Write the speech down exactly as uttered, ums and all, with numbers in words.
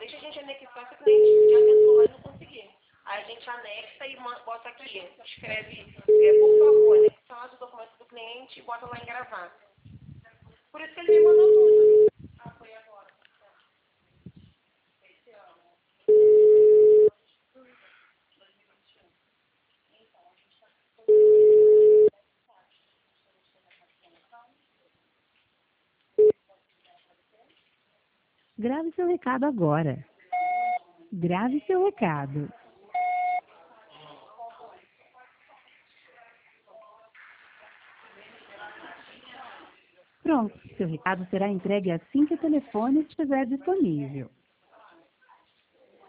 deixa a gente anexar se o cliente já tentou lá e não conseguir. Aí a gente anexa e bota aqui, escreve, é, por favor, anexar o documento do cliente e bota lá em gravar. Por isso que ele me mandou tudo. Ah, foi agora. Esse ano. Grave seu recado agora. Grave seu recado. Pronto, seu recado será entregue assim que o telefone estiver disponível.